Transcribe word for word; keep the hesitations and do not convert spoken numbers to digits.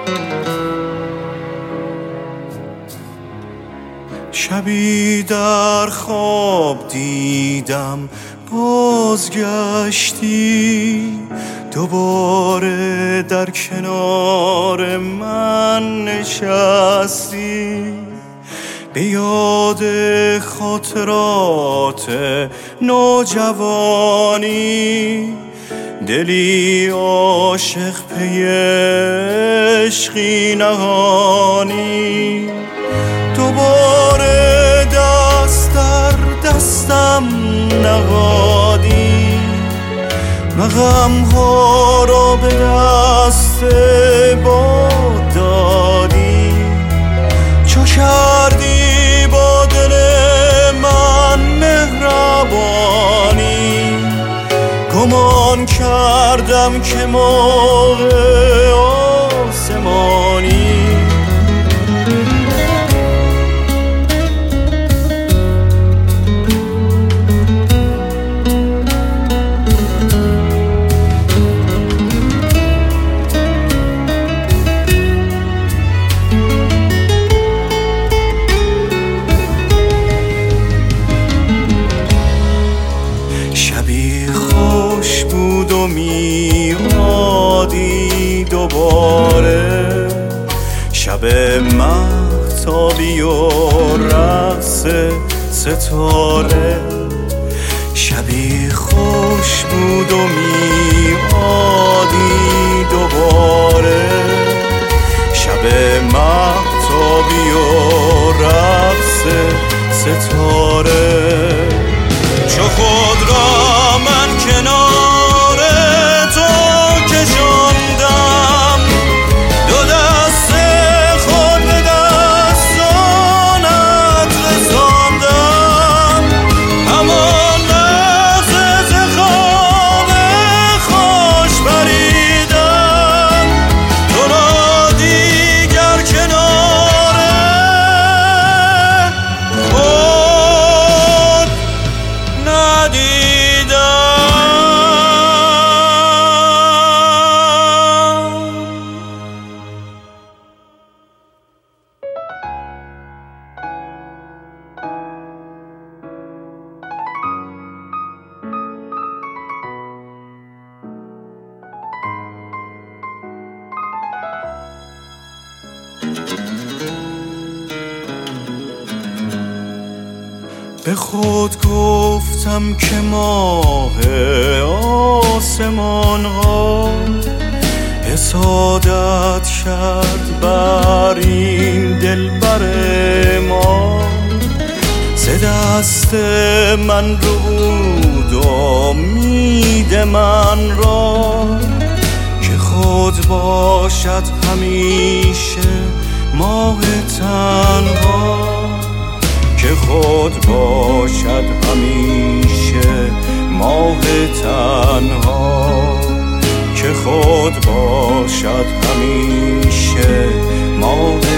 شبی در خواب دیدم بازگشتی، دوباره در کنار من نشستی، به یاد خاطرات نوجوانی، دلی عاشق پی عشقی نهانی. دوباره دست در دستم نهادی، غم ها را به دست باد دادی، چو کردی با دل من مهربانی، گمان کردم که موج آسمانی. دوباره شب مهتابی و رقص ستاره، شبی خوش بود و میادی دوباره، شب مهتابی و رقص ستاره. چو خود را من کنار تو کشاندم، دو دست خود به دستانت رساندم، همان لحظه ز خواب خوش پریدم، تو را دیگر کنار خود ندیدم. به خود گفتم که ماه آسمان ها حسادت کرد بر این دلبر ما، ز دست من ربود امید من را، که خود باشد همیشه ماه تنها، که خود باشد همیشه ماه تنها، که خود باشد همیشه ماه